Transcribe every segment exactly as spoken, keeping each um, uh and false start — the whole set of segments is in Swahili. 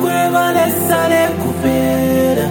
cueva le sale cupera.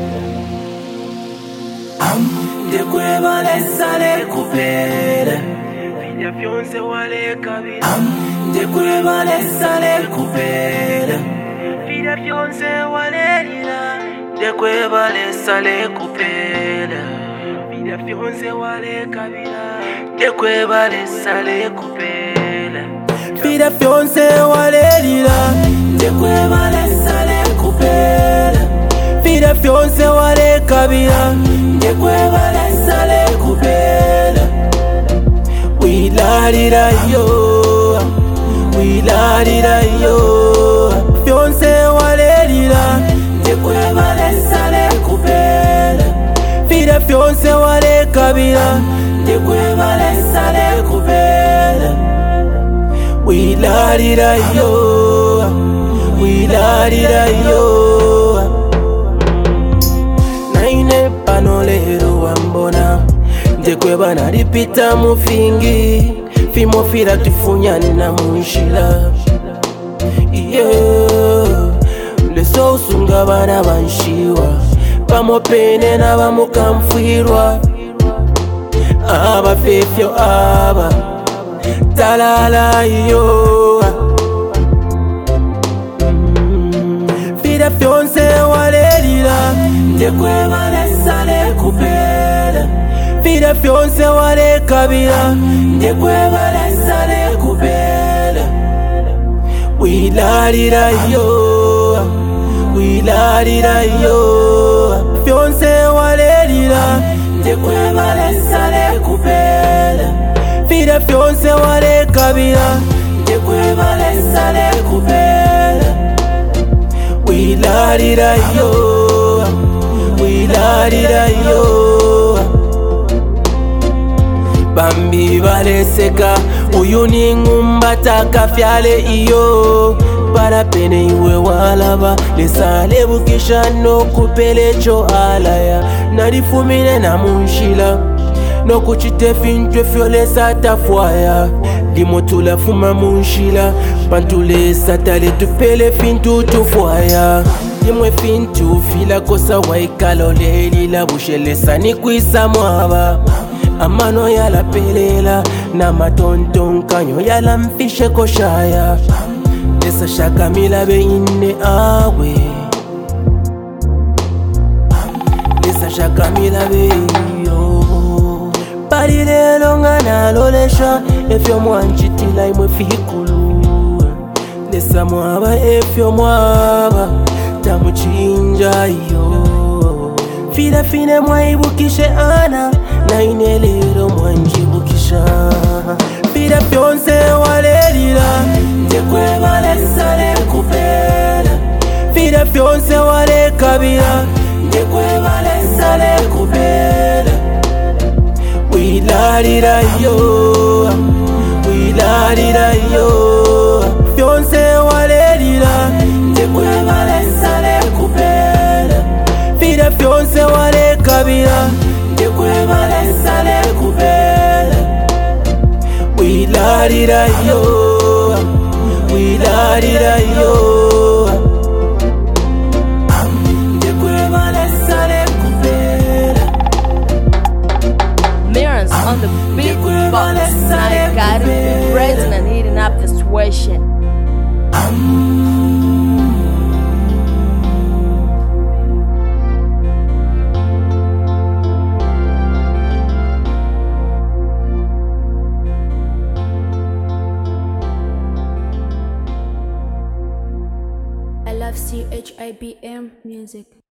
De cueva le sale cupera. Vida fiance wale kabila. De cueva le sale cupera. Vida fiance wale lila. De cueva le sale cupera. Vida fiance wale kabila. De cueva le sale cupera. Vida fiance wale lila. De cueva le sale cupera. Vida fiance wale kabila. De cueva le sale cupera. We la di da yo, we la di da yo. Fiance wale di da. De cueva le sale cupera. Vida fiance wale kabila. De cueva le sale cupera. We la di da yo, we la di da yo. Naine panolero wambona. De cueva na ripita mufingi. Fimo fira tufunyani na munshila. Yeah. Leso usunga bana banshiwa. Bamo pene na bamo kamfirwa. Aba fefyo aba talala yo. mm. Vida fiance wale lila. De cueva le sale cupera. Vida fiance wale kabila. De cueva le sale cupera. We la di da yo, we la di da yo. Fiance wale lila. De cueva le sale cupera. Vida fiance wale kabila. De cueva le sale cupera. We la di da yo, we la di da yo. Bambi vale seka. Uyuni ngumbata kafyale iyo. Para pene iwe walaba. Lesale bukisha no kupele cho alaya. Narifumine na munshila. No kuchite fintwe fiole sata fwaya. Dimotula fuma munshila. Pantule satale tupele fintu tufwaya. Dimwe fintu fila kosa waikalo leli la bushele sani kwisa mwaba. Amano ya la pelela. Na matonton kanyo ya la mfishe koshaya. Desa shaka mila be ine awe. Desa shaka mila be yo. Parire longa na lolesha. Efyo mwanchitila imwe fikulu. Desa mwaba efyo mwaba. Tamuchinja yo. Fida fine mwaibukishe ana. Na inelero mwanjibukisha. Vida fiance wale lila. De cueva le sale cupera. Vida fiance wale kabila. De cueva le sale cupera. We la di da yo, we la di da yo. Fiance wale lila. De cueva le sale cupera. Vida fiance wale kabila. De cueva le sale cupera. We la di da yo, we la di da yo. De cueva le sale cupera. Mirrors on the big box. I got it. Raising and heating up the situation. I love C H I B M music.